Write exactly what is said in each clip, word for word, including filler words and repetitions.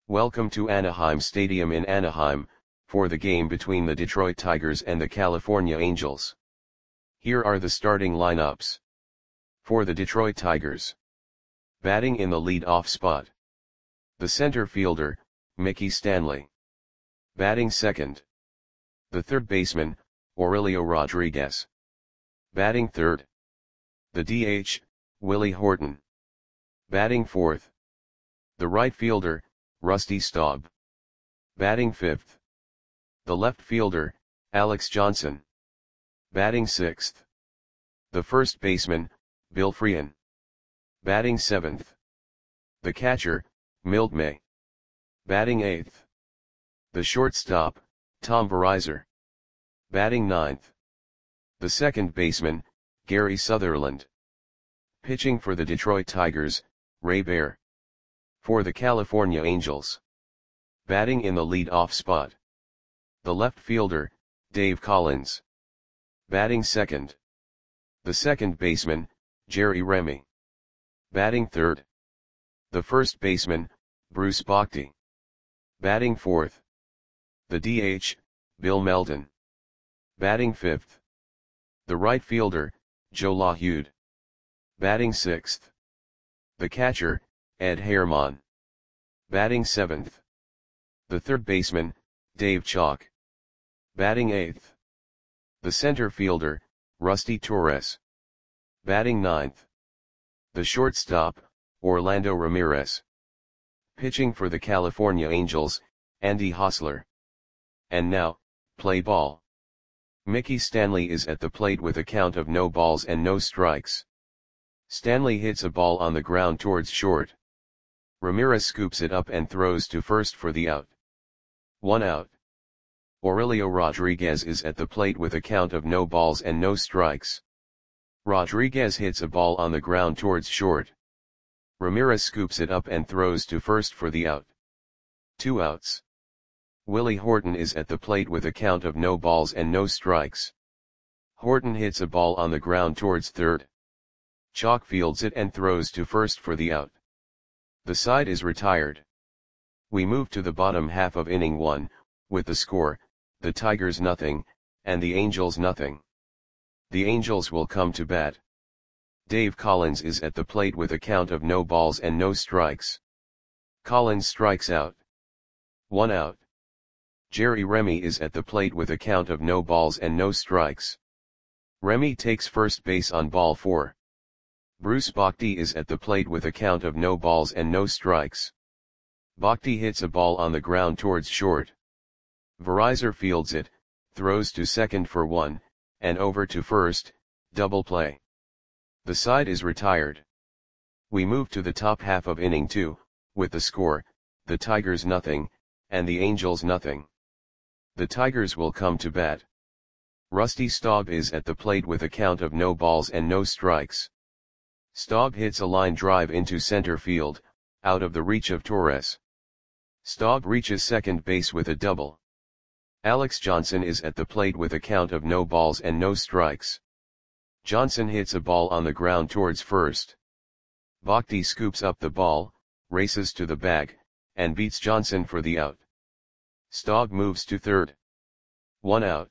Welcome to Anaheim Stadium in Anaheim, for the game between the Detroit Tigers and the California Angels. Here are the starting lineups. For the Detroit Tigers. Batting in the lead-off spot. The center fielder, Mickey Stanley. Batting second. The third baseman, Aurelio Rodriguez. Batting third. The D H, Willie Horton. Batting fourth. The right fielder, Rusty Staub. Batting fifth. The left fielder, Alex Johnson. Batting sixth. The first baseman, Bill Freehan. Batting seventh. The catcher, Milt May. Batting eighth. The shortstop, Tom Verizor. Batting ninth. The second baseman, Gary Sutherland. Pitching for the Detroit Tigers, Ray Baer. For the California Angels. Batting in the lead-off spot. The left fielder, Dave Collins. Batting second. The second baseman, Jerry Remy. Batting third. The first baseman, Bruce Bochy. Batting fourth. The D H, Bill Melton. Batting fifth. The right fielder, Joe LaHude. Batting sixth. The catcher, Ed Herman. Batting seventh. The third baseman, Dave Chalk. Batting eighth. The center fielder, Rusty Torres. Batting ninth. The shortstop, Orlando Ramirez. Pitching for the California Angels, Andy Hosler. And now, play ball. Mickey Stanley is at the plate with a count of no balls and no strikes. Stanley hits a ball on the ground towards short. Ramirez scoops it up and throws to first for the out. One out. Aurelio Rodriguez is at the plate with a count of no balls and no strikes. Rodriguez hits a ball on the ground towards short. Ramirez scoops it up and throws to first for the out. Two outs. Willie Horton is at the plate with a count of no balls and no strikes. Horton hits a ball on the ground towards third. Chalk fields it and throws to first for the out. The side is retired. We move to the bottom half of inning one, with the score, the Tigers nothing, and the Angels nothing. The Angels will come to bat. Dave Collins is at the plate with a count of no balls and no strikes. Collins strikes out. One out. Jerry Remy is at the plate with a count of no balls and no strikes. Remy takes first base on ball four. Bruce Bochy is at the plate with a count of no balls and no strikes. Bochy hits a ball on the ground towards short. Verizor fields it, throws to second for one, and over to first, double play. The side is retired. We move to the top half of inning two, with the score, the Tigers nothing, and the Angels nothing. The Tigers will come to bat. Rusty Staub is at the plate with a count of no balls and no strikes. Staub hits a line drive into center field, out of the reach of Torres. Staub reaches second base with a double. Alex Johnson is at the plate with a count of no balls and no strikes. Johnson hits a ball on the ground towards first. Bochy scoops up the ball, races to the bag, and beats Johnson for the out. Staub moves to third. One out.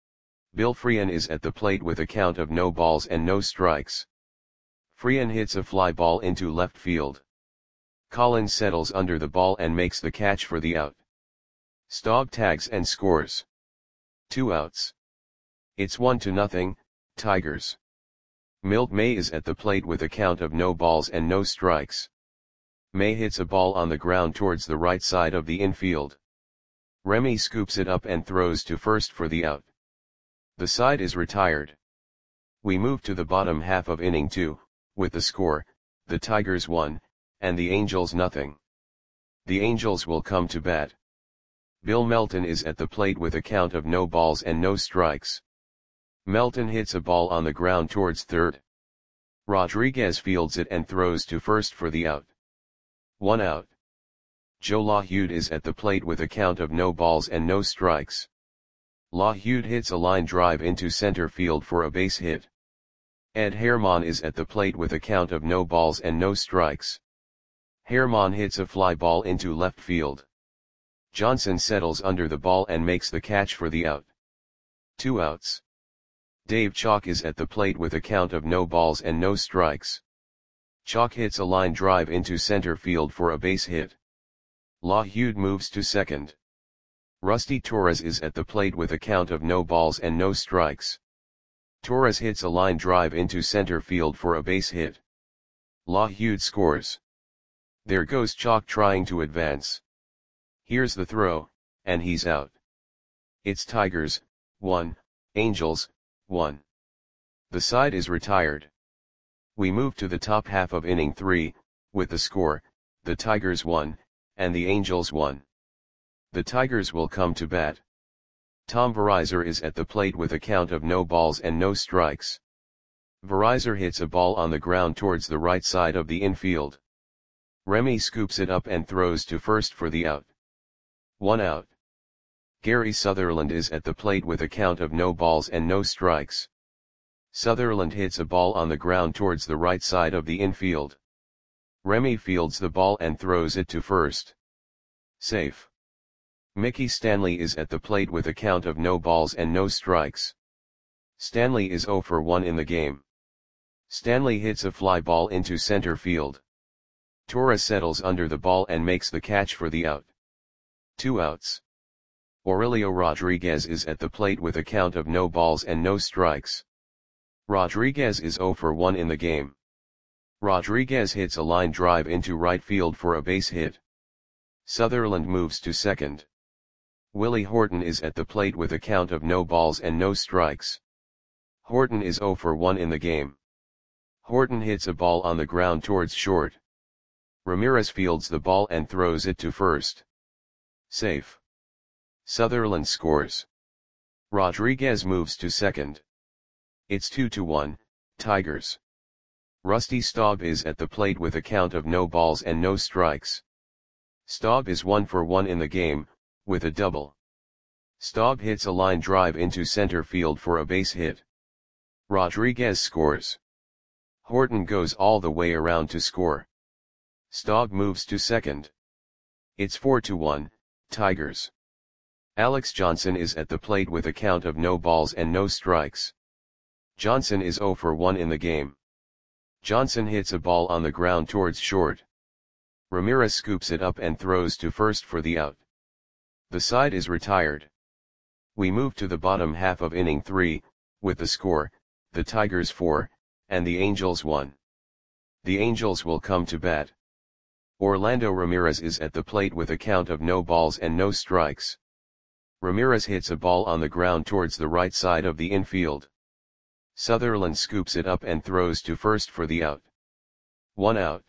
Bill Freehan is at the plate with a count of no balls and no strikes. Freehan hits a fly ball into left field. Collins settles under the ball and makes the catch for the out. Staub tags and scores. Two outs. It's one to nothing, Tigers. Milt May is at the plate with a count of no balls and no strikes. May hits a ball on the ground towards the right side of the infield. Remy scoops it up and throws to first for the out. The side is retired. We move to the bottom half of inning two, with the score, the Tigers one, and the Angels nothing. The Angels will come to bat. Bill Melton is at the plate with a count of no balls and no strikes. Melton hits a ball on the ground towards third. Rodriguez fields it and throws to first for the out. One out. Joe LaHude is at the plate with a count of no balls and no strikes. LaHude hits a line drive into center field for a base hit. Ed Herman is at the plate with a count of no balls and no strikes. Hermann hits a fly ball into left field. Johnson settles under the ball and makes the catch for the out. Two outs. Dave Chalk is at the plate with a count of no balls and no strikes. Chalk hits a line drive into center field for a base hit. LaHude moves to second. Rusty Torres is at the plate with a count of no balls and no strikes. Torres hits a line drive into center field for a base hit. LaHude scores. There goes Chalk trying to advance. Here's the throw, and he's out. It's Tigers, one, Angels, one. The side is retired. We move to the top half of inning three, with the score, the Tigers one, and the Angels one. The Tigers will come to bat. Tom Verizar is at the plate with a count of no balls and no strikes. Verizar hits a ball on the ground towards the right side of the infield. Remy scoops it up and throws to first for the out. One out. Gary Sutherland is at the plate with a count of no balls and no strikes. Sutherland hits a ball on the ground towards the right side of the infield. Remy fields the ball and throws it to first. Safe. Mickey Stanley is at the plate with a count of no balls and no strikes. Stanley is oh for one in the game. Stanley hits a fly ball into center field. Torres settles under the ball and makes the catch for the out. Two outs. Aurelio Rodriguez is at the plate with a count of no balls and no strikes. Rodriguez is oh for one in the game. Rodriguez hits a line drive into right field for a base hit. Sutherland moves to second. Willie Horton is at the plate with a count of no balls and no strikes. Horton is oh for one in the game. Horton hits a ball on the ground towards short. Ramirez fields the ball and throws it to first. Safe. Sutherland scores. Rodriguez moves to second. It's two to one, Tigers. Rusty Staub is at the plate with a count of no balls and no strikes. Staub is one for one in the game, with a double. Staub hits a line drive into center field for a base hit. Rodriguez scores. Horton goes all the way around to score. Staub moves to second. It's four to one, Tigers. Alex Johnson is at the plate with a count of no balls and no strikes. Johnson is oh for one in the game. Johnson hits a ball on the ground towards short. Ramirez scoops it up and throws to first for the out. The side is retired. We move to the bottom half of inning three, with the score, the Tigers four, and the Angels one. The Angels will come to bat. Orlando Ramirez is at the plate with a count of no balls and no strikes. Ramirez hits a ball on the ground towards the right side of the infield. Sutherland scoops it up and throws to first for the out. One out.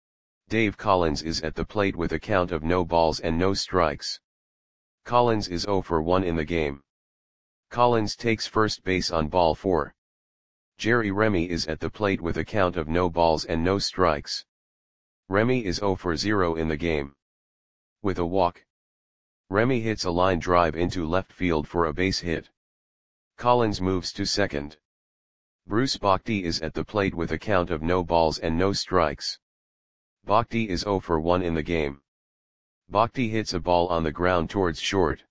Dave Collins is at the plate with a count of no balls and no strikes. Collins is oh for one in the game. Collins takes first base on ball four. Jerry Remy is at the plate with a count of no balls and no strikes. Remy is oh for zero in the game. With a walk. Remy hits a line drive into left field for a base hit. Collins moves to second. Bruce Bhakti is at the plate with a count of no balls and no strikes. Bhakti is oh for one in the game. Bhakti hits a ball on the ground towards short.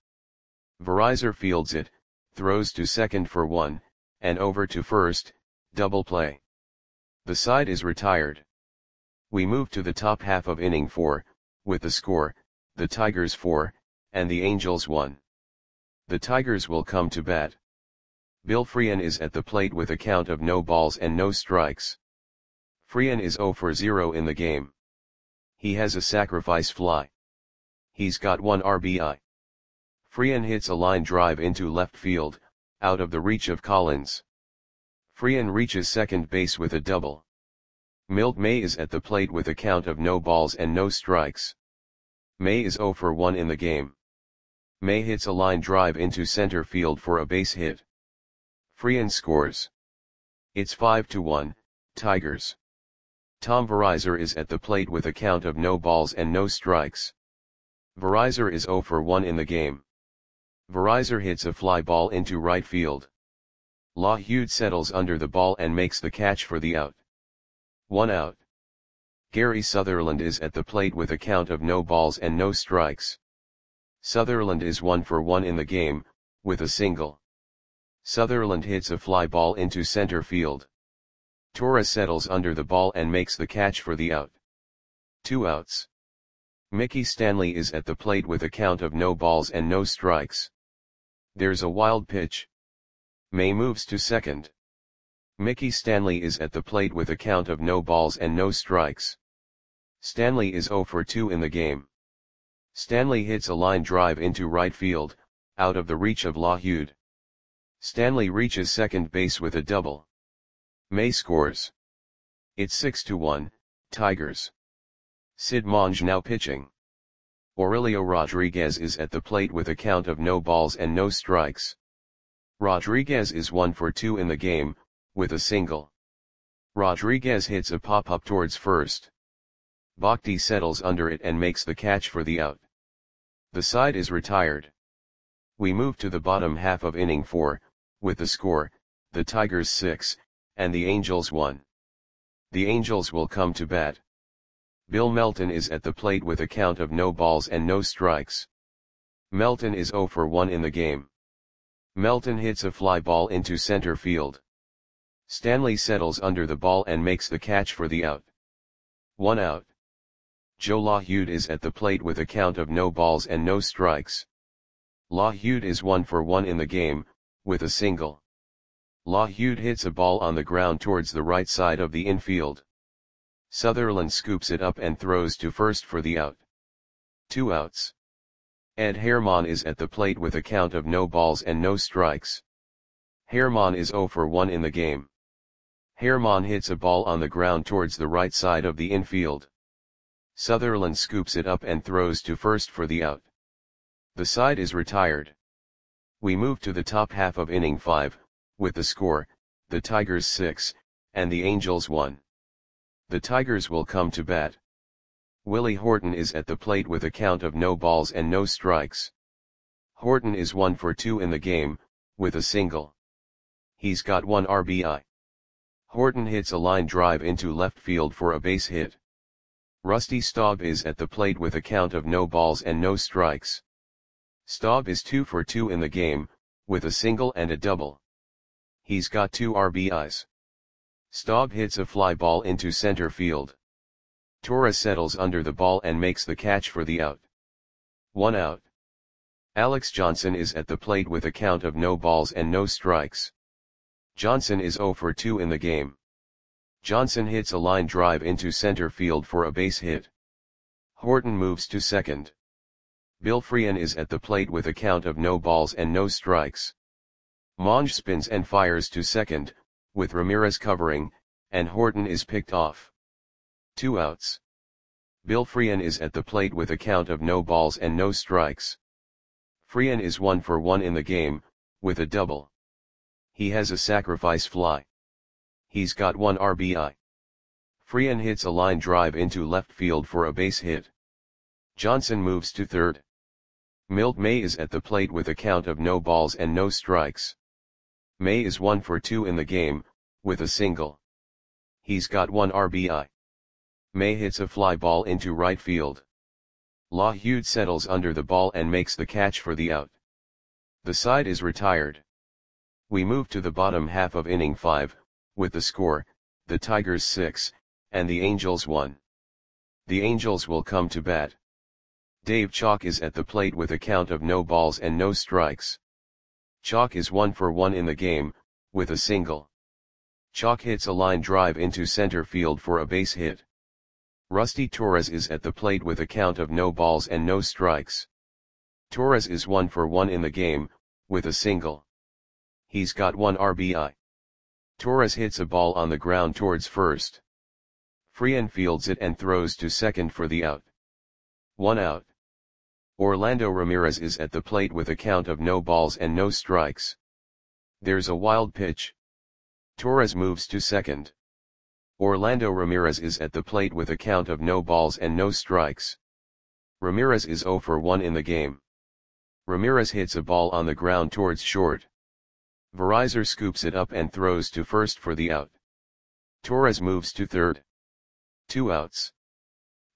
Verizar fields it, throws to second for one, and over to first, double play. The side is retired. We move to the top half of inning four, with the score, the Tigers four, and the Angels one. The Tigers will come to bat. Bill Freehan is at the plate with a count of no balls and no strikes. Freehan is oh for zero in the game. He has a sacrifice fly. He's got one R B I. Freehan hits a line drive into left field, out of the reach of Collins. Freehan reaches second base with a double. Milt May is at the plate with a count of no balls and no strikes. May is oh for one in the game. May hits a line drive into center field for a base hit. Freehan scores. It's five to one, Tigers. Tom Verizar is at the plate with a count of no balls and no strikes. Verizar is oh for one in the game. Verizar hits a fly ball into right field. LaHude settles under the ball and makes the catch for the out. One out. Gary Sutherland is at the plate with a count of no balls and no strikes. Sutherland is one for one in the game, with a single. Sutherland hits a fly ball into center field. Torres settles under the ball and makes the catch for the out. Two outs. Mickey Stanley is at the plate with a count of no balls and no strikes. There's a wild pitch. May moves to second. Mickey Stanley is at the plate with a count of no balls and no strikes. Stanley is zero for two in the game. Stanley hits a line drive into right field, out of the reach of LaHud. Stanley reaches second base with a double. May scores. It's six to one, Tigers. Sid Monge now pitching. Aurelio Rodriguez is at the plate with a count of no balls and no strikes. Rodriguez is one for two in the game, with a single. Rodriguez hits a pop-up towards first. Bhakti settles under it and makes the catch for the out. The side is retired. We move to the bottom half of inning four, with the score, the Tigers six, and the Angels one. The Angels will come to bat. Bill Melton is at the plate with a count of no balls and no strikes. Melton is zero for one in the game. Melton hits a fly ball into center field. Stanley settles under the ball and makes the catch for the out. One out. Joe LaHud is at the plate with a count of no balls and no strikes. LaHud is one for one in the game, with a single. LaHud hits a ball on the ground towards the right side of the infield. Sutherland scoops it up and throws to first for the out. Two outs. Ed Herman is at the plate with a count of no balls and no strikes. Herman is zero for one in the game. Herman hits a ball on the ground towards the right side of the infield. Sutherland scoops it up and throws to first for the out. The side is retired. We move to the top half of inning five, with the score, the Tigers six, and the Angels one. The Tigers will come to bat. Willie Horton is at the plate with a count of no balls and no strikes. Horton is one for two in the game, with a single. He's got one R B I. Horton hits a line drive into left field for a base hit. Rusty Staub is at the plate with a count of no balls and no strikes. Staub is two for two in the game, with a single and a double. He's got two R B Is. Staub hits a fly ball into center field. Torres settles under the ball and makes the catch for the out. One out. Alex Johnson is at the plate with a count of no balls and no strikes. Johnson is zero for two in the game. Johnson hits a line drive into center field for a base hit. Horton moves to second. Bill Freehan is at the plate with a count of no balls and no strikes. Monge spins and fires to second, with Ramirez covering, and Horton is picked off. Two outs. Bill Freehan is at the plate with a count of no balls and no strikes. Freehan is one for one in the game, with a double. He has a sacrifice fly. He's got one R B I. Freehan hits a line drive into left field for a base hit. Johnson moves to third. Milt May is at the plate with a count of no balls and no strikes. May is one for two in the game, with a single. He's got one R B I. May hits a fly ball into right field. LaHud settles under the ball and makes the catch for the out. The side is retired. We move to the bottom half of inning five, with the score, the Tigers six, and the Angels one. The Angels will come to bat. Dave Chalk is at the plate with a count of no balls and no strikes. Chalk is one for one in the game, with a single. Chalk hits a line drive into center field for a base hit. Rusty Torres is at the plate with a count of no balls and no strikes. Torres is one for one in the game, with a single. He's got one R B I. Torres hits a ball on the ground towards first. Freehan fields it and throws to second for the out. One out. Orlando Ramirez is at the plate with a count of no balls and no strikes. There's a wild pitch. Torres moves to second. Orlando Ramirez is at the plate with a count of no balls and no strikes. Ramirez is zero for one in the game. Ramirez hits a ball on the ground towards short. Verizor scoops it up and throws to first for the out. Torres moves to third. Two outs.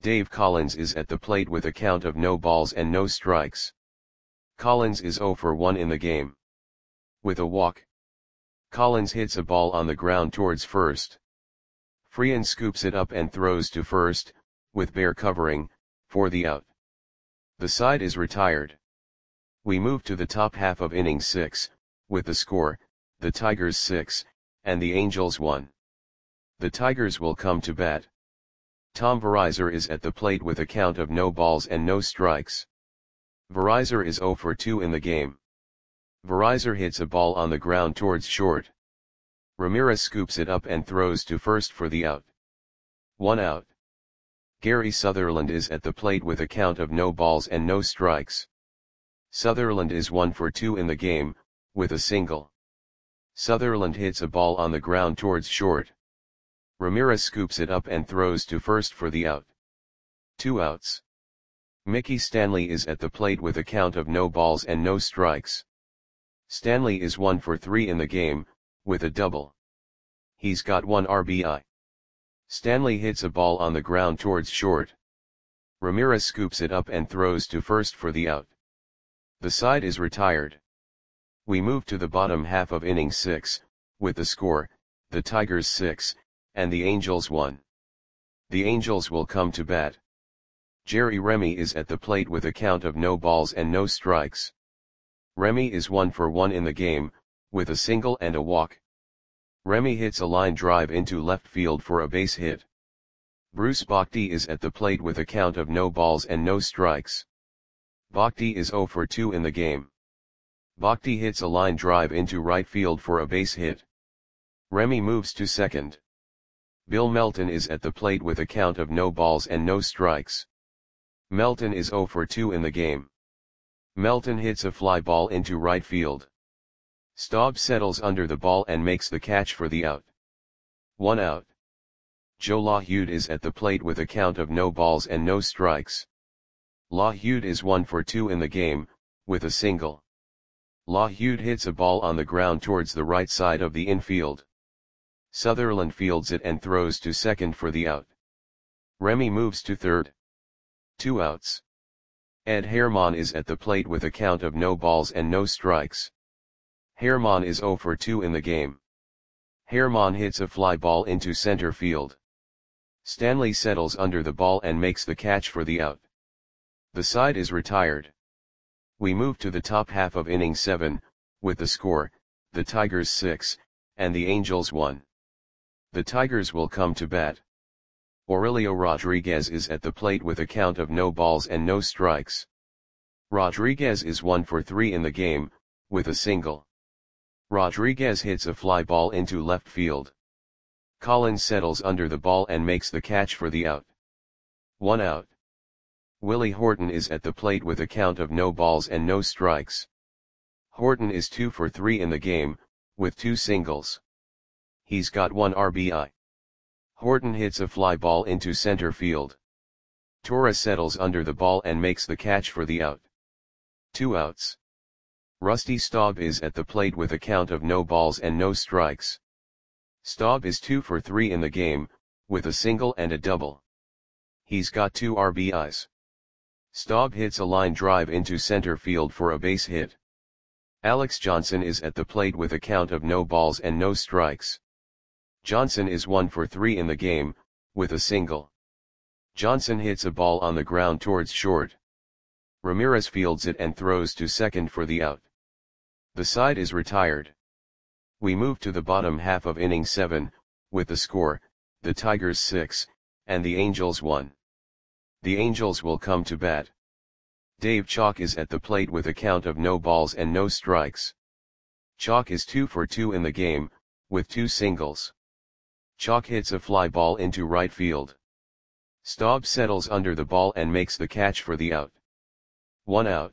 Dave Collins is at the plate with a count of no balls and no strikes. Collins is zero for one in the game. With a walk, Collins hits a ball on the ground towards first. Freehan scoops it up and throws to first, with Bear covering, for the out. The side is retired. We move to the top half of inning six, with the score, the Tigers six, and the Angels one. The Tigers will come to bat. Tom Verizar is at the plate with a count of no balls and no strikes. Verizar is zero for two in the game. Verizar hits a ball on the ground towards short. Ramirez scoops it up and throws to first for the out. One out. Gary Sutherland is at the plate with a count of no balls and no strikes. Sutherland is one for two in the game, with a single. Sutherland hits a ball on the ground towards short. Ramirez scoops it up and throws to first for the out. Two outs. Mickey Stanley is at the plate with a count of no balls and no strikes. Stanley is one for three in the game, with a double. He's got one R B I. Stanley hits a ball on the ground towards short. Ramirez scoops it up and throws to first for the out. The side is retired. We move to the bottom half of inning six, with the score, the Tigers six, and the Angels one. The Angels will come to bat. Jerry Remy is at the plate with a count of no balls and no strikes. Remy is one for one in the game, with a single and a walk. Remy hits a line drive into left field for a base hit. Bruce Bochy is at the plate with a count of no balls and no strikes. Bochy is zero for two in the game. Bochy hits a line drive into right field for a base hit. Remy moves to second. Bill Melton is at the plate with a count of no balls and no strikes. Melton is zero for two in the game. Melton hits a fly ball into right field. Staub settles under the ball and makes the catch for the out. One out. Joe LaHude is at the plate with a count of no balls and no strikes. LaHude is one for two in the game, with a single. LaHude hits a ball on the ground towards the right side of the infield. Sutherland fields it and throws to second for the out. Remy moves to third. Two outs. Ed Herman is at the plate with a count of no balls and no strikes. Herman is zero for two in the game. Herman hits a fly ball into center field. Stanley settles under the ball and makes the catch for the out. The side is retired. We move to the top half of inning seven, with the score, the Tigers six, and the Angels one. The Tigers will come to bat. Aurelio Rodriguez is at the plate with a count of no balls and no strikes. Rodriguez is one for three in the game, with a single. Rodriguez hits a fly ball into left field. Collins settles under the ball and makes the catch for the out. One out. Willie Horton is at the plate with a count of no balls and no strikes. Horton is two for three in the game, with two singles. He's got one R B I. Horton hits a fly ball into center field. Torres settles under the ball and makes the catch for the out. Two outs. Rusty Staub is at the plate with a count of no balls and no strikes. Staub is two for three in the game, with a single and a double. He's got two R B Is. Staub hits a line drive into center field for a base hit. Alex Johnson is at the plate with a count of no balls and no strikes. Johnson is one for three in the game, with a single. Johnson hits a ball on the ground towards short. Ramirez fields it and throws to second for the out. The side is retired. We move to the bottom half of inning seven, with the score, the Tigers six, and the Angels one. The Angels will come to bat. Dave Chalk is at the plate with a count of no balls and no strikes. Chalk is two for two in the game, with two singles. Chalk hits a fly ball into right field. Staub settles under the ball and makes the catch for the out. One out.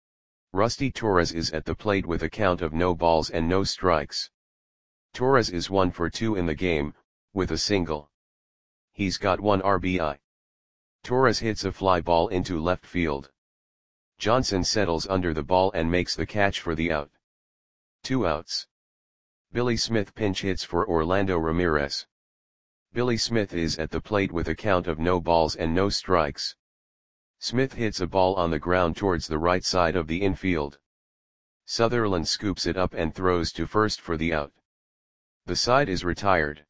Rusty Torres is at the plate with a count of no balls and no strikes. Torres is one for two in the game, with a single. He's got one R B I. Torres hits a fly ball into left field. Johnson settles under the ball and makes the catch for the out. Two outs. Billy Smith pinch hits for Orlando Ramirez. Billy Smith is at the plate with a count of no balls and no strikes. Smith hits a ball on the ground towards the right side of the infield. Sutherland scoops it up and throws to first for the out. The side is retired.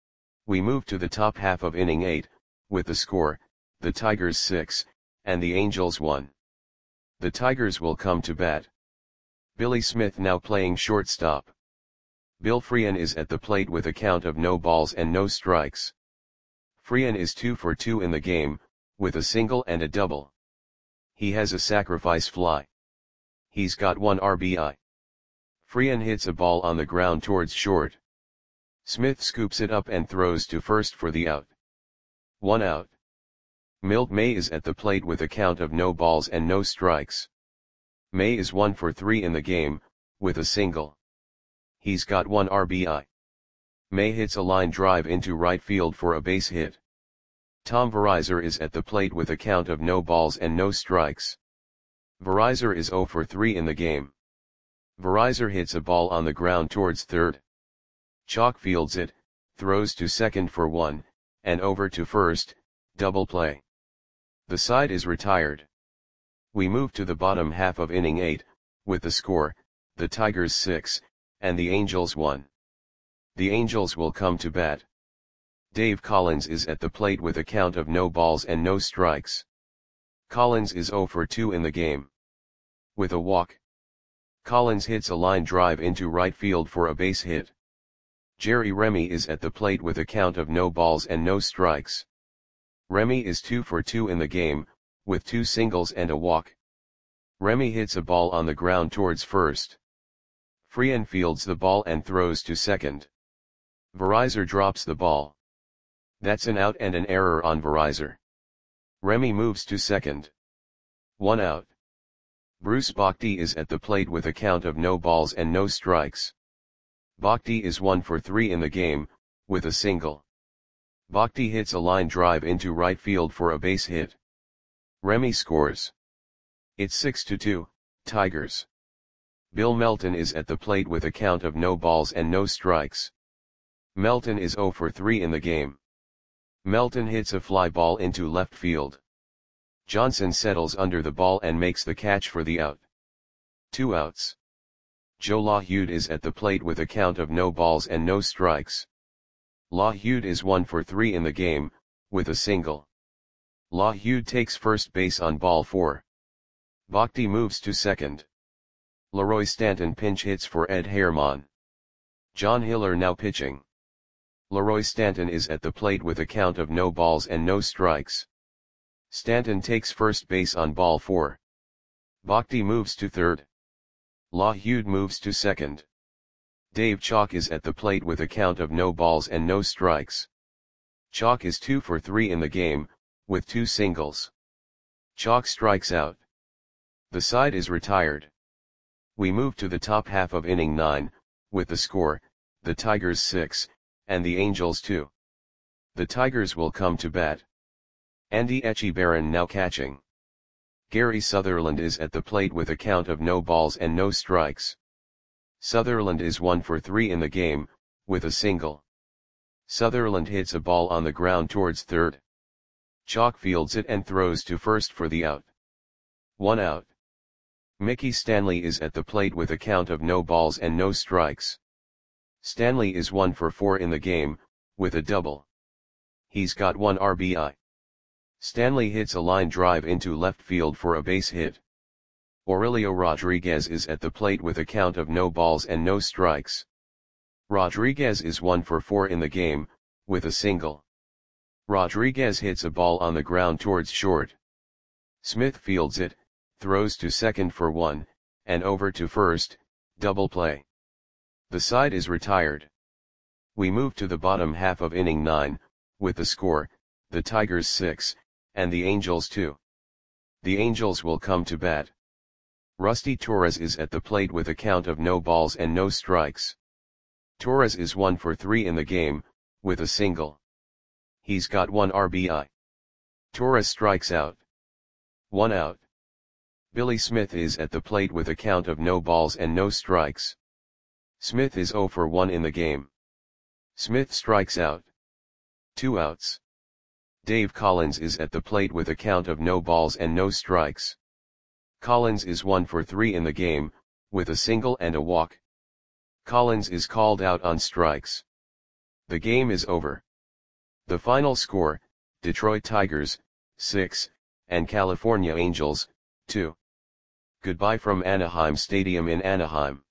We move to the top half of inning eight, with the score, the Tigers six, and the Angels one. The Tigers will come to bat. Billy Smith now playing shortstop. Bill Freehan is at the plate with a count of no balls and no strikes. Freehan is two for two in the game, with a single and a double. He has a sacrifice fly. He's got one R B I. Freehan hits a ball on the ground towards short. Smith scoops it up and throws to first for the out. One out. Milt May is at the plate with a count of no balls and no strikes. May is one for three in the game, with a single. He's got one R B I. May hits a line drive into right field for a base hit. Tom Verizur is at the plate with a count of no balls and no strikes. Verizur is zero for three in the game. Verizur hits a ball on the ground towards third. Chalk fields it, throws to second for one, and over to first, double play. The side is retired. We move to the bottom half of inning eight, with the score, the Tigers six, and the Angels one. The Angels will come to bat. Dave Collins is at the plate with a count of no balls and no strikes. Collins is zero for two in the game. With a walk. Collins hits a line drive into right field for a base hit. Jerry Remy is at the plate with a count of no balls and no strikes. Remy is two for two in the game, with two singles and a walk. Remy hits a ball on the ground towards first. Freehan fields the ball and throws to second. Verizur drops the ball. That's an out and an error on Verizur. Remy moves to second. One out. Bruce Bhakdi is at the plate with a count of no balls and no strikes. Bhakdi is one for three in the game, with a single. Bhakdi hits a line drive into right field for a base hit. Remy scores. It's six to two, Tigers. Bill Melton is at the plate with a count of no balls and no strikes. Melton is zero for three in the game. Melton hits a fly ball into left field. Johnson settles under the ball and makes the catch for the out. Two outs. Joe LaHude is at the plate with a count of no balls and no strikes. LaHude is one for three in the game, with a single. LaHude takes first base on ball four. Bhakdi moves to second. Leroy Stanton pinch hits for Ed Herman. John Hiller now pitching. Leroy Stanton is at the plate with a count of no balls and no strikes. Stanton takes first base on ball four. Bhakdi moves to third. LaHude moves to second. Dave Chalk is at the plate with a count of no balls and no strikes. Chalk is two for three in the game, with two singles. Chalk strikes out. The side is retired. We move to the top half of inning nine, with the score, the Tigers six, and the Angels two. The Tigers will come to bat. Andy Echebarren now catching. Gary Sutherland is at the plate with a count of no balls and no strikes. Sutherland is one for three in the game, with a single. Sutherland hits a ball on the ground towards third. Chalk fields it and throws to first for the out. One out. Mickey Stanley is at the plate with a count of no balls and no strikes. Stanley is one for four in the game, with a double. He's got one R B I. Stanley hits a line drive into left field for a base hit. Aurelio Rodriguez is at the plate with a count of no balls and no strikes. Rodriguez is one for four in the game, with a single. Rodriguez hits a ball on the ground towards short. Smith fields it, throws to second for one, and over to first, double play. The side is retired. We move to the bottom half of inning nine, with the score, the Tigers six, and the Angels two. The Angels will come to bat. Rusty Torres is at the plate with a count of no balls and no strikes. Torres is one for three in the game, with a single. He's got one R B I. Torres strikes out. One out. Billy Smith is at the plate with a count of no balls and no strikes. Smith is zero for one in the game. Smith strikes out. Two outs. Dave Collins is at the plate with a count of no balls and no strikes. Collins is one for three in the game, with a single and a walk. Collins is called out on strikes. The game is over. The final score, Detroit Tigers, six, and California Angels, two. Goodbye from Anaheim Stadium in Anaheim.